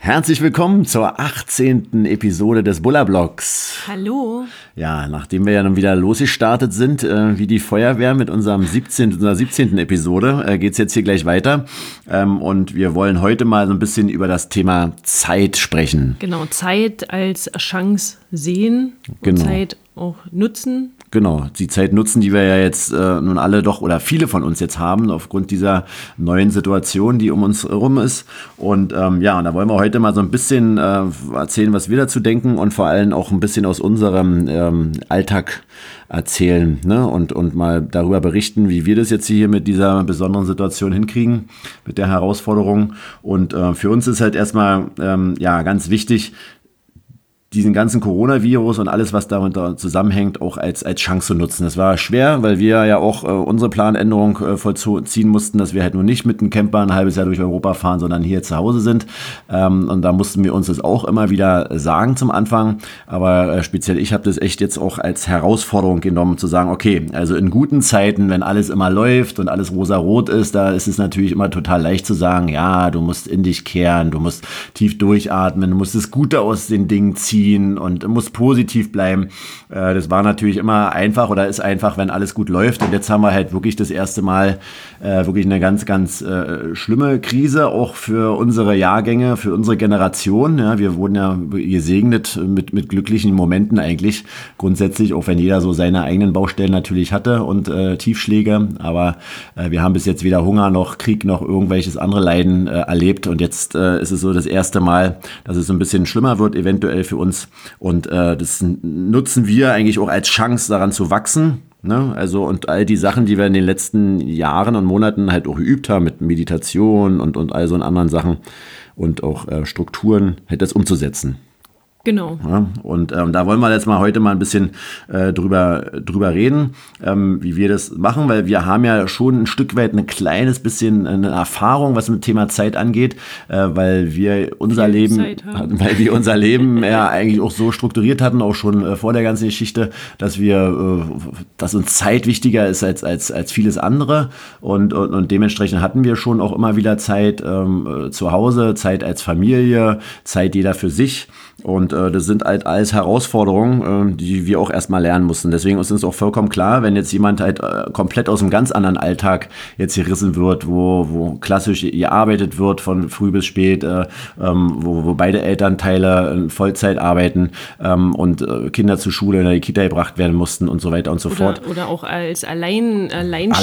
Herzlich willkommen zur 18. Episode des Bullerblogs. Hallo. Ja, nachdem wir ja nun wieder losgestartet sind, wie die Feuerwehr mit unserer 17. Episode, geht's jetzt hier gleich weiter. Und wir wollen heute mal so ein bisschen über das Thema Zeit sprechen. Genau, Zeit als Chance sehen und Zeit auch nutzen. Genau, die Zeit nutzen, die wir ja jetzt nun alle doch oder viele von uns jetzt haben, aufgrund dieser neuen Situation, die um uns herum ist. Und und da wollen wir heute mal so ein bisschen erzählen, was wir dazu denken und vor allem auch ein bisschen aus unserem Alltag erzählen, ne? Und mal darüber berichten, wie wir das jetzt hier mit dieser besonderen Situation hinkriegen, mit der Herausforderung. Und für uns ist halt erstmal ganz wichtig, diesen ganzen Coronavirus und alles, was damit zusammenhängt, auch als Chance zu nutzen. Das war schwer, weil wir ja auch unsere Planänderung vollziehen mussten, dass wir halt nur nicht mit einem Camper ein halbes Jahr durch Europa fahren, sondern hier zu Hause sind. Und da mussten wir uns das auch immer wieder sagen zum Anfang. Aber speziell ich habe das echt jetzt auch als Herausforderung genommen, zu sagen, okay, also in guten Zeiten, wenn alles immer läuft und alles rosarot ist, da ist es natürlich immer total leicht zu sagen, ja, du musst in dich kehren, du musst tief durchatmen, du musst das Gute aus den Dingen ziehen und muss positiv bleiben. Das war natürlich immer einfach oder ist einfach, wenn alles gut läuft. Und jetzt haben wir halt wirklich das erste Mal wirklich eine ganz, ganz schlimme Krise, auch für unsere Jahrgänge, für unsere Generation. Ja, wir wurden ja gesegnet mit glücklichen Momenten eigentlich. Grundsätzlich, auch wenn jeder so seine eigenen Baustellen natürlich hatte und Tiefschläge. Aber wir haben bis jetzt weder Hunger noch Krieg noch irgendwelches andere Leiden erlebt. Und jetzt ist es so das erste Mal, dass es so ein bisschen schlimmer wird, eventuell für uns. Und das nutzen wir eigentlich auch als Chance, daran zu wachsen. Ne? Also und all die Sachen, die wir in den letzten Jahren und Monaten halt auch geübt haben mit Meditation und all so anderen Sachen und auch Strukturen, halt das umzusetzen. Genau. Ja, und da wollen wir jetzt mal heute mal ein bisschen drüber reden, wie wir das machen, weil wir haben ja schon ein Stück weit ein kleines bisschen eine Erfahrung, was mit dem Thema Zeit angeht, weil wir unser Leben ja eigentlich auch so strukturiert hatten, auch schon vor der ganzen Geschichte, dass uns Zeit wichtiger ist als vieles andere und dementsprechend hatten wir schon auch immer wieder Zeit zu Hause, Zeit als Familie, Zeit jeder für sich. Und das sind halt alles Herausforderungen, die wir auch erstmal lernen mussten. Deswegen ist uns auch vollkommen klar, wenn jetzt jemand halt komplett aus einem ganz anderen Alltag jetzt gerissen wird, wo klassisch gearbeitet wird von früh bis spät, wo beide Elternteile Vollzeit arbeiten und Kinder zur Schule in die Kita gebracht werden mussten und so weiter und so fort. Oder auch als Alleinerziehende,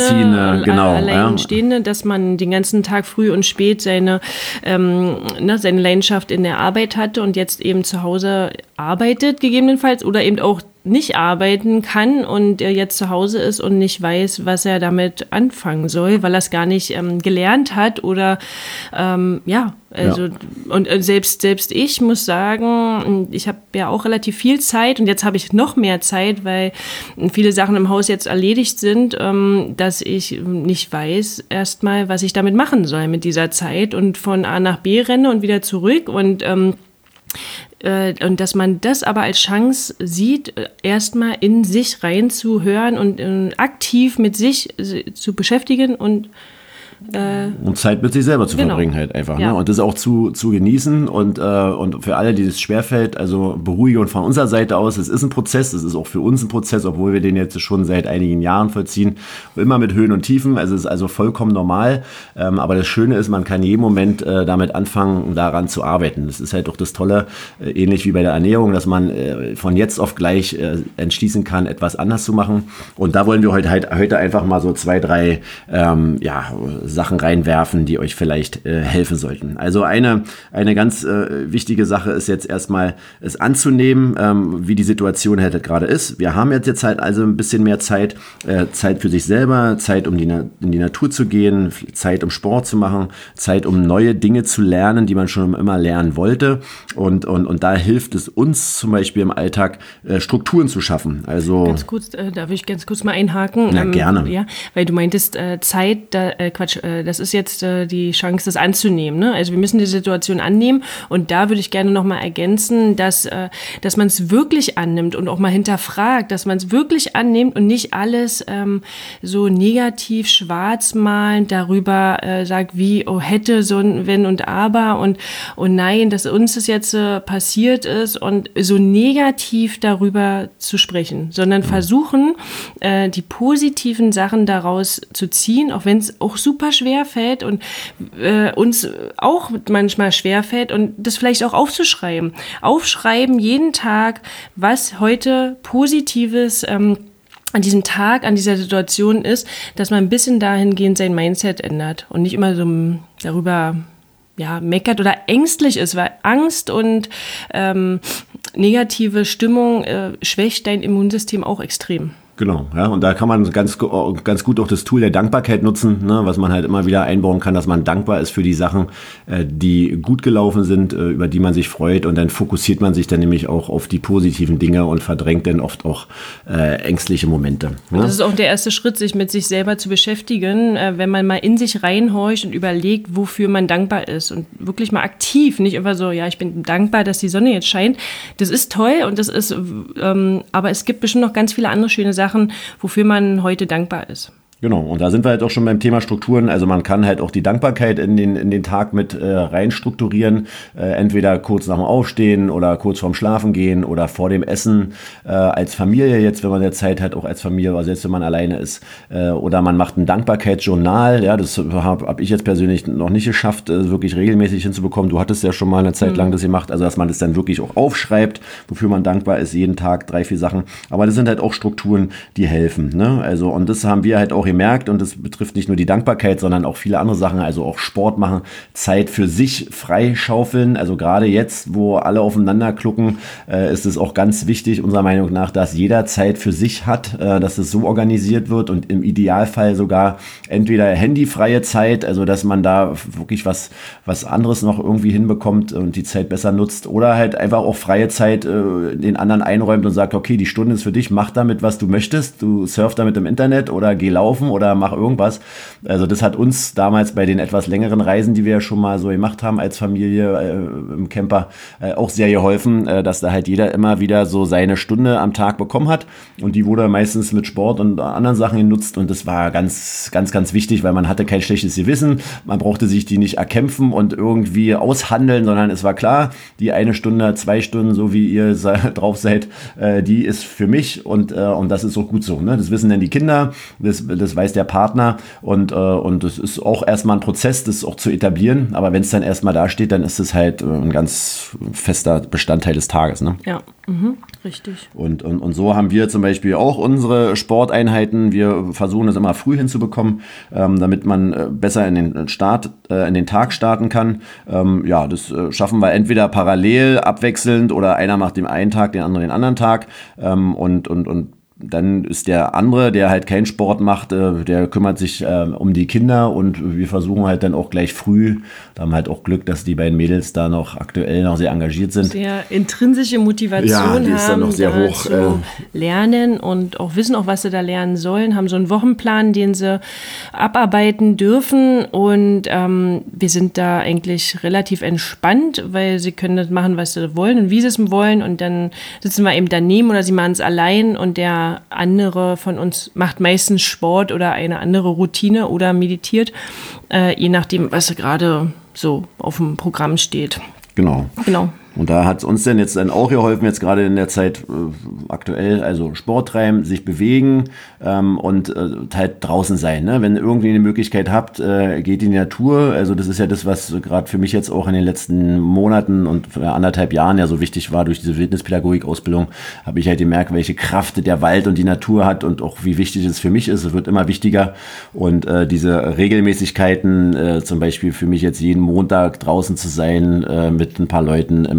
dass man den ganzen Tag früh und spät seine Leidenschaft in der Arbeit hatte und jetzt eben zu Hause arbeitet gegebenenfalls oder eben auch nicht arbeiten kann und er jetzt zu Hause ist und nicht weiß, was er damit anfangen soll, weil er es gar nicht gelernt hat oder Und selbst ich muss sagen, ich habe ja auch relativ viel Zeit und jetzt habe ich noch mehr Zeit, weil viele Sachen im Haus jetzt erledigt sind, dass ich nicht weiß erstmal, was ich damit machen soll mit dieser Zeit und von A nach B renne und wieder zurück und dass man das aber als Chance sieht, erstmal in sich reinzuhören und aktiv mit sich zu beschäftigen und Zeit mit sich selber zu verbringen halt einfach. Ja. Ne? Und das auch zu genießen und für alle, die das schwerfällt, also Beruhigung von unserer Seite aus, es ist ein Prozess, es ist auch für uns ein Prozess, obwohl wir den jetzt schon seit einigen Jahren vollziehen, immer mit Höhen und Tiefen, also es ist also vollkommen normal, aber das Schöne ist, man kann jeden Moment damit anfangen, daran zu arbeiten. Das ist halt auch das Tolle, ähnlich wie bei der Ernährung, dass man von jetzt auf gleich entschließen kann, etwas anders zu machen und da wollen wir heute einfach mal so 2, 3 Sachen reinwerfen, die euch vielleicht helfen sollten. Also eine ganz wichtige Sache ist jetzt erstmal, es anzunehmen, wie die Situation halt gerade ist. Wir haben jetzt halt also ein bisschen mehr Zeit für sich selber, Zeit, um in die Natur zu gehen, Zeit, um Sport zu machen, Zeit, um neue Dinge zu lernen, die man schon immer lernen wollte. Und da hilft es uns zum Beispiel im Alltag, Strukturen zu schaffen. Also ganz kurz, darf ich ganz kurz mal einhaken? Na, gerne. Ja, weil du meintest, das ist jetzt die Chance, das anzunehmen. Ne? Also wir müssen die Situation annehmen und da würde ich gerne nochmal ergänzen, dass man es wirklich annimmt und auch mal hinterfragt, dass man es wirklich annimmt und nicht alles so negativ schwarzmalend darüber sagt, wie, oh, hätte, so ein Wenn und Aber und oh nein, dass uns das jetzt passiert ist und so negativ darüber zu sprechen, sondern versuchen, die positiven Sachen daraus zu ziehen, auch wenn es auch super schwer fällt und uns auch manchmal schwer fällt und das vielleicht auch aufzuschreiben. Aufschreiben jeden Tag, was heute Positives an diesem Tag, an dieser Situation ist, dass man ein bisschen dahingehend sein Mindset ändert und nicht immer so darüber meckert oder ängstlich ist, weil Angst und negative Stimmung schwächt dein Immunsystem auch extrem. Genau, ja, und da kann man ganz gut auch das Tool der Dankbarkeit nutzen, ne, was man halt immer wieder einbauen kann, dass man dankbar ist für die Sachen, die gut gelaufen sind, über die man sich freut, und dann fokussiert man sich dann nämlich auch auf die positiven Dinge und verdrängt dann oft auch ängstliche Momente. Ne? Das ist auch der erste Schritt, sich mit sich selber zu beschäftigen, wenn man mal in sich reinhorcht und überlegt, wofür man dankbar ist und wirklich mal aktiv, nicht einfach so, ja, ich bin dankbar, dass die Sonne jetzt scheint. Das ist toll und das ist, aber es gibt bestimmt noch ganz viele andere schöne Sachen, wofür man heute dankbar ist. Genau, und da sind wir halt auch schon beim Thema Strukturen. Also man kann halt auch die Dankbarkeit in den Tag mit rein strukturieren. Entweder kurz nach dem Aufstehen oder kurz vorm Schlafen gehen oder vor dem Essen. Als Familie jetzt, wenn man jetzt Zeit hat, auch als Familie, oder selbst wenn man alleine ist. Oder man macht ein Dankbarkeitsjournal. Ja, das hab ich jetzt persönlich noch nicht geschafft, wirklich regelmäßig hinzubekommen. Du hattest ja schon mal eine Zeit lang das gemacht. Also dass man das dann wirklich auch aufschreibt, wofür man dankbar ist. Jeden Tag 3, 4 Sachen. Aber das sind halt auch Strukturen, die helfen. Ne? Also, und das haben wir halt auch gemerkt, und das betrifft nicht nur die Dankbarkeit, sondern auch viele andere Sachen, also auch Sport machen, Zeit für sich freischaufeln. Also gerade jetzt, wo alle aufeinander klucken, ist es auch ganz wichtig, unserer Meinung nach, dass jeder Zeit für sich hat, dass es so organisiert wird und im Idealfall sogar entweder handyfreie Zeit, also dass man da wirklich was anderes noch irgendwie hinbekommt und die Zeit besser nutzt, oder halt einfach auch freie Zeit den anderen einräumt und sagt, okay, die Stunde ist für dich, mach damit, was du möchtest, du surf damit im Internet oder geh laufen oder mach irgendwas. Also das hat uns damals bei den etwas längeren Reisen, die wir ja schon mal so gemacht haben als Familie im Camper, auch sehr geholfen, dass da halt jeder immer wieder so seine Stunde am Tag bekommen hat, und die wurde meistens mit Sport und anderen Sachen genutzt, und das war ganz, ganz, ganz wichtig, weil man hatte kein schlechtes Gewissen, man brauchte sich die nicht erkämpfen und irgendwie aushandeln, sondern es war klar, die 1 Stunde, 2 Stunden, so wie ihr drauf seid, die ist für mich, und das ist auch gut so. Ne? Das wissen dann die Kinder, das weiß der Partner, und das ist auch erstmal ein Prozess, das auch zu etablieren, aber wenn es dann erstmal da steht, dann ist es halt ein ganz fester Bestandteil des Tages. Ne? Ja, richtig. Und so haben wir zum Beispiel auch unsere Sporteinheiten. Wir versuchen es immer früh hinzubekommen, damit man besser in den Tag starten kann. Das schaffen wir entweder parallel, abwechselnd, oder einer macht den einen Tag, den anderen den anderen Tag. Und dann ist der andere, der halt keinen Sport macht, der kümmert sich um die Kinder, und wir versuchen halt dann auch gleich früh, da haben wir halt auch Glück, dass die beiden Mädels da noch aktuell noch sehr engagiert sind. Sehr intrinsische Motivation die ist dann noch sehr hoch, zu lernen und auch wissen, auch was sie da lernen sollen, haben so einen Wochenplan, den sie abarbeiten dürfen, und wir sind da eigentlich relativ entspannt, weil sie können das machen, was sie wollen und wie sie es wollen, und dann sitzen wir eben daneben oder sie machen es allein, und der andere von uns macht meistens Sport oder eine andere Routine oder meditiert, je nachdem, was gerade so auf dem Programm steht. Genau. Und da hat es uns denn jetzt dann auch geholfen, jetzt gerade in der Zeit aktuell, also Sport treiben, sich bewegen und halt draußen sein. Ne? Wenn ihr irgendwie eine Möglichkeit habt, geht in die Natur. Also das ist ja das, was gerade für mich jetzt auch in den letzten Monaten und 1,5 Jahren ja so wichtig war, durch diese Wildnispädagogik-Ausbildung, habe ich halt gemerkt, welche Kraft der Wald und die Natur hat und auch wie wichtig es für mich ist. Es wird immer wichtiger, und diese Regelmäßigkeiten, zum Beispiel für mich jetzt jeden Montag draußen zu sein, mit ein paar Leuten im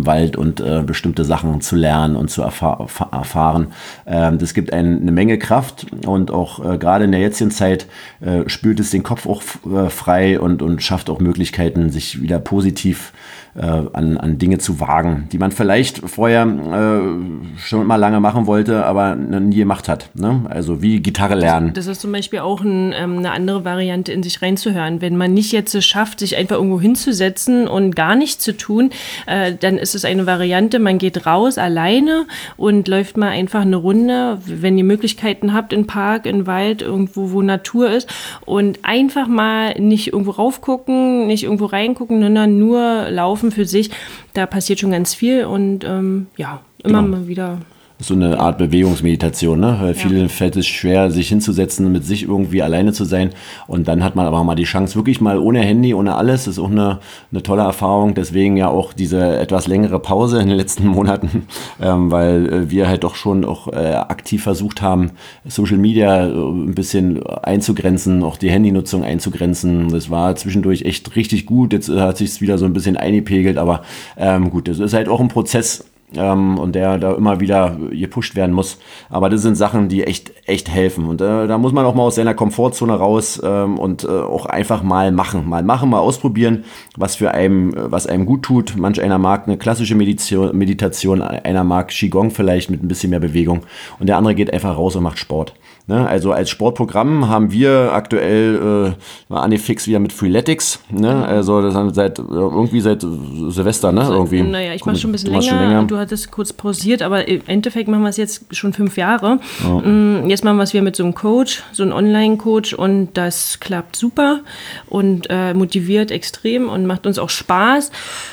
im Wald und bestimmte Sachen zu lernen und zu erfahren. Das gibt eine Menge Kraft und auch gerade in der jetzigen Zeit spült es den Kopf auch frei und schafft auch Möglichkeiten, sich wieder positiv an Dinge zu wagen, die man vielleicht vorher schon mal lange machen wollte, aber nie gemacht hat. Ne? Also wie Gitarre lernen. Das ist zum Beispiel auch eine andere Variante, in sich reinzuhören. Wenn man nicht jetzt es schafft, sich einfach irgendwo hinzusetzen und gar nichts zu tun, dann ist es eine Variante, man geht raus alleine und läuft mal einfach eine Runde, wenn ihr Möglichkeiten habt, im Park, im Wald, irgendwo, wo Natur ist und einfach mal nicht irgendwo raufgucken, nicht irgendwo reingucken, sondern nur laufen für sich, da passiert schon ganz viel und immer mal wieder. So eine Art Bewegungsmeditation, ne? Weil vielen fällt es schwer, sich hinzusetzen, mit sich irgendwie alleine zu sein. Und dann hat man aber mal die Chance, wirklich mal ohne Handy, ohne alles. Das ist auch eine tolle Erfahrung. Deswegen ja auch diese etwas längere Pause in den letzten Monaten, weil wir halt doch schon auch aktiv versucht haben, Social Media ein bisschen einzugrenzen, auch die Handynutzung einzugrenzen. Das war zwischendurch echt richtig gut. Jetzt hat sich es wieder so ein bisschen eingepegelt, aber gut, das ist halt auch ein Prozess. Und der da immer wieder gepusht werden muss. Aber das sind Sachen, die echt helfen. Und da muss man auch mal aus seiner Komfortzone raus und auch einfach mal machen. Mal ausprobieren, was einem gut tut. Manch einer mag eine klassische Meditation, einer mag Qigong vielleicht mit ein bisschen mehr Bewegung. Und der andere geht einfach raus und macht Sport. Ne? Also als Sportprogramm haben wir aktuell angefixt wieder mit Freeletics. Ne? Also das haben wir seit Silvester, ne? Irgendwie. Naja, ich mache schon ein bisschen länger. Du hattest kurz pausiert, aber im Endeffekt machen wir es jetzt schon 5 Jahre. Ja. Jetzt machen wir es wieder mit so einem Coach, so einem Online-Coach und das klappt super und motiviert extrem und macht uns auch Spaß.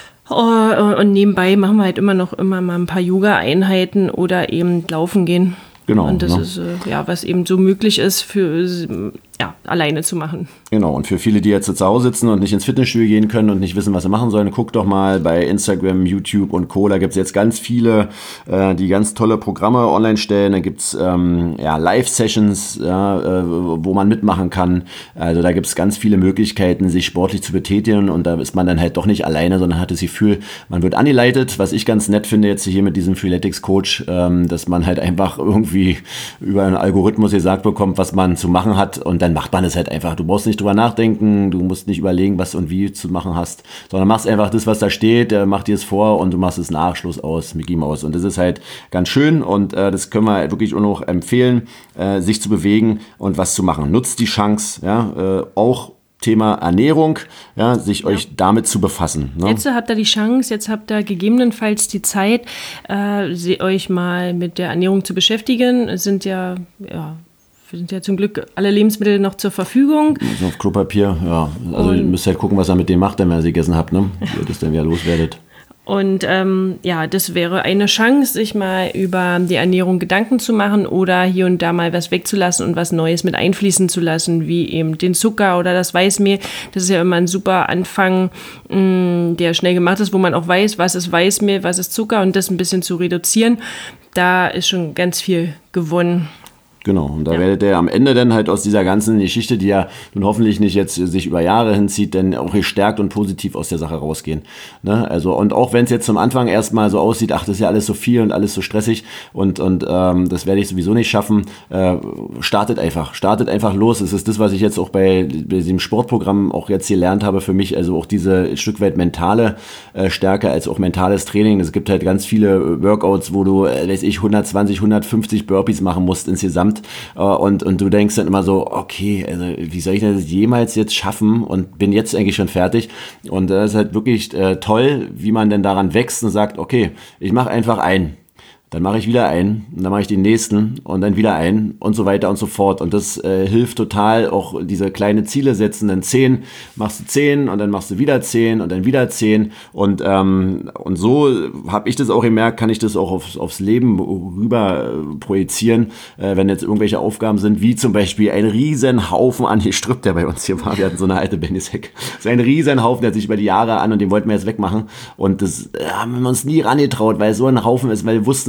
Und nebenbei machen wir halt immer mal ein paar Yoga-Einheiten oder eben laufen gehen. Genau. Und das ist was eben so möglich ist, für alleine zu machen. Genau, und für viele, die jetzt zu Hause sitzen und nicht ins Fitnessstudio gehen können und nicht wissen, was sie machen sollen, guckt doch mal bei Instagram, YouTube und Co. Da gibt es jetzt ganz viele, die ganz tolle Programme online stellen. Da gibt es Live-Sessions, wo man mitmachen kann. Also da gibt es ganz viele Möglichkeiten, sich sportlich zu betätigen und da ist man dann halt doch nicht alleine, sondern hat das Gefühl, man wird angeleitet. Was ich ganz nett finde jetzt hier mit diesem Freeletics-Coach, dass man halt einfach irgendwie über einen Algorithmus gesagt bekommt, was man zu machen hat und dann macht man es halt einfach. Du brauchst nicht drüber nachdenken, du musst nicht überlegen, was und wie zu machen hast, sondern machst einfach das, was da steht, macht dir es vor und du machst es nach, Schluss aus, Mickey Mouse. Und das ist halt ganz schön und das können wir wirklich auch noch empfehlen, sich zu bewegen und was zu machen. Nutzt die Chance, auch Thema Ernährung, sich euch damit zu befassen. Ne? Jetzt habt ihr die Chance, jetzt habt ihr gegebenenfalls die Zeit, euch mal mit der Ernährung zu beschäftigen. Es sind ja zum Glück alle Lebensmittel noch zur Verfügung. Also auf Klopapier, ja. Also ihr müsst halt gucken, was ihr mit dem macht, wenn ihr sie gegessen habt, ne? Wie ihr das dann wieder loswerdet. Und das wäre eine Chance, sich mal über die Ernährung Gedanken zu machen oder hier und da mal was wegzulassen und was Neues mit einfließen zu lassen, wie eben den Zucker oder das Weißmehl. Das ist ja immer ein super Anfang, der schnell gemacht ist, wo man auch weiß, was ist Weißmehl, was ist Zucker und das ein bisschen zu reduzieren. Da ist schon ganz viel gewonnen. Genau, und da werdet ihr am Ende dann halt aus dieser ganzen Geschichte, die ja nun hoffentlich nicht jetzt sich über Jahre hinzieht, dann auch gestärkt und positiv aus der Sache rausgehen. Ne? Also, und auch wenn es jetzt zum Anfang erstmal so aussieht, ach, das ist ja alles so viel und alles so stressig und das werde ich sowieso nicht schaffen, startet einfach los. Es ist das, was ich jetzt auch bei diesem Sportprogramm auch jetzt gelernt habe für mich, also auch diese Stück weit mentale Stärke als auch mentales Training. Es gibt halt ganz viele Workouts, wo du, 120, 150 Burpees machen musst insgesamt. Und du denkst dann immer so, okay, also wie soll ich das jemals jetzt schaffen und bin jetzt eigentlich schon fertig und das ist halt wirklich toll, wie man denn daran wächst und sagt, okay, ich mache einfach einen. Dann mache ich wieder einen, und dann mache ich den nächsten und dann wieder einen und so weiter und so fort. Und das hilft total, auch diese kleine Ziele setzen. Dann 10, machst du 10 und dann machst du wieder 10 und dann wieder 10. Und so habe ich das auch gemerkt, kann ich das auch aufs Leben rüber projizieren, wenn jetzt irgendwelche Aufgaben sind, wie zum Beispiel ein riesen Haufen an Gestrüpp, der bei uns hier war. Wir hatten so eine alte Benny-Sack. Das ist ein riesen Haufen, der hat sich über die Jahre an und den wollten wir jetzt wegmachen. Und das haben wir uns nie rangetraut, weil es so ein Haufen ist, weil wir wussten,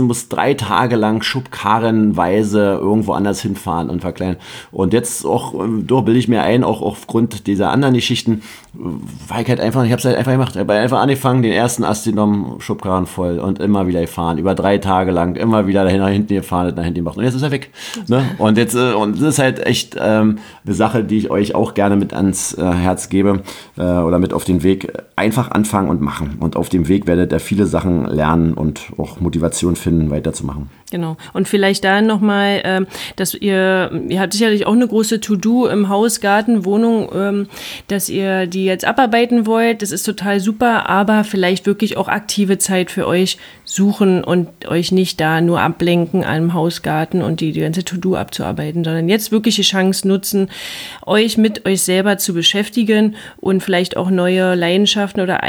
muss 3 Tage lang schubkarrenweise irgendwo anders hinfahren und verkleinern. Und jetzt auch, da bilde ich mir ein, auch aufgrund dieser anderen Geschichten, war ich halt einfach, ich habe es halt einfach gemacht. Ich habe einfach angefangen, den ersten Ast genommen, Schubkarren voll und immer wieder gefahren, über 3 Tage lang, immer wieder nach hinten gefahren, nach hinten gemacht. Und jetzt ist er weg. Ne? Und jetzt, und das ist halt echt eine Sache, die ich euch auch gerne mit ans Herz gebe oder mit auf den Weg. Einfach anfangen und machen. Und auf dem Weg werdet ihr viele Sachen lernen und auch Motivation finden, weiterzumachen. Genau. Und vielleicht da nochmal, dass ihr habt sicherlich auch eine große To-Do im Haus, Garten, Wohnung, dass ihr die jetzt abarbeiten wollt. Das ist total super, aber vielleicht wirklich auch aktive Zeit für euch suchen und euch nicht da nur ablenken am Hausgarten und die ganze To-Do abzuarbeiten, sondern jetzt wirklich die Chance nutzen, euch mit euch selber zu beschäftigen und vielleicht auch neue Leidenschaften oder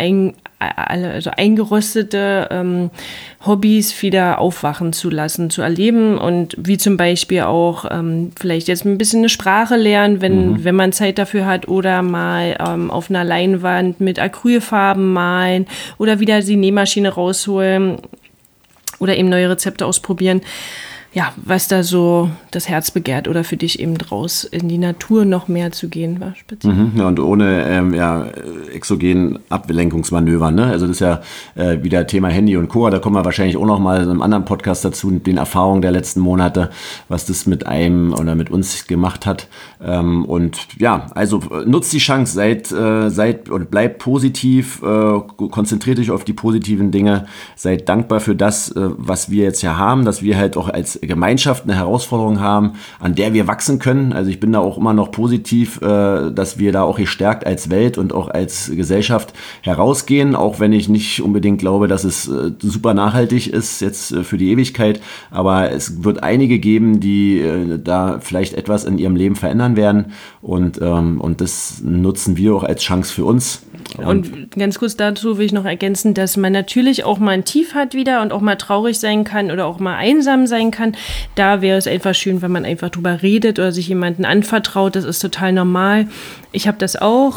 eingerostete Hobbys wieder aufwachen zu lassen, zu erleben und wie zum Beispiel auch vielleicht jetzt ein bisschen eine Sprache lernen, wenn man Zeit dafür hat oder mal auf einer Leinwand mit Acrylfarben malen oder wieder die Nähmaschine rausholen oder eben neue Rezepte ausprobieren. Ja, was da so das Herz begehrt oder für dich eben raus in die Natur noch mehr zu gehen, war speziell. Ja, und ohne exogenen Ablenkungsmanöver. Ne? Also das ist ja wieder Thema Handy und Co. Da kommen wir wahrscheinlich auch noch mal in einem anderen Podcast dazu, mit den Erfahrungen der letzten Monate, was das mit einem oder mit uns gemacht hat. Und ja, also nutzt die Chance, seid und bleibt positiv, konzentriert euch auf die positiven Dinge, seid dankbar für das, was wir jetzt ja haben, dass wir halt auch als Gemeinschaft eine Herausforderung haben, an der wir wachsen können. Also ich bin da auch immer noch positiv, dass wir da auch gestärkt als Welt und auch als Gesellschaft herausgehen, auch wenn ich nicht unbedingt glaube, dass es super nachhaltig ist jetzt für die Ewigkeit, aber es wird einige geben, die da vielleicht etwas in ihrem Leben verändern werden und das nutzen wir auch als Chance für uns. Und ganz kurz dazu will ich noch ergänzen, dass man natürlich auch mal ein Tief hat wieder und auch mal traurig sein kann oder auch mal einsam sein kann. Da wäre es einfach schön, wenn man einfach drüber redet oder sich jemanden anvertraut. Das ist total normal. Ich habe das auch.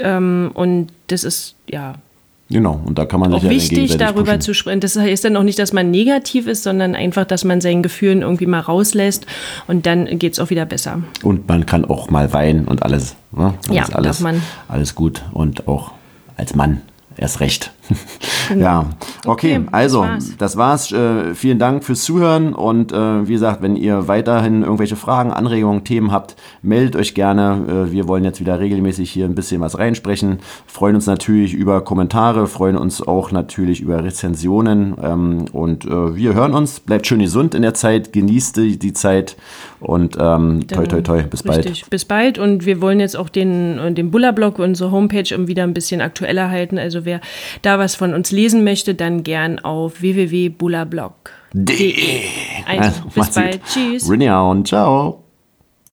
Und das ist, ja, genau, und da kann man sich auch wichtig, darüber zu sprechen. Das heißt dann auch nicht, dass man negativ ist, sondern einfach, dass man seinen Gefühlen irgendwie mal rauslässt und dann geht es auch wieder besser. Und man kann auch mal weinen und alles. Ne? Ja, darf man. Alles gut und auch als Mann erst recht. Ja, okay, also das war's. Vielen Dank fürs Zuhören und wie gesagt, wenn ihr weiterhin irgendwelche Fragen, Anregungen, Themen habt, meldet euch gerne. Wir wollen jetzt wieder regelmäßig hier ein bisschen was reinsprechen. Freuen uns natürlich über Kommentare, freuen uns auch natürlich über Rezensionen und wir hören uns. Bleibt schön gesund in der Zeit, genießt die Zeit und toi toi toi, bis bald. Bis bald und wir wollen jetzt auch den Bulla-Blog, unsere Homepage wieder ein bisschen aktueller halten. Also wer da was von uns lesen möchte, dann gern auf www.bullablog.de. Also, bis bald. Tschüss. Ciao.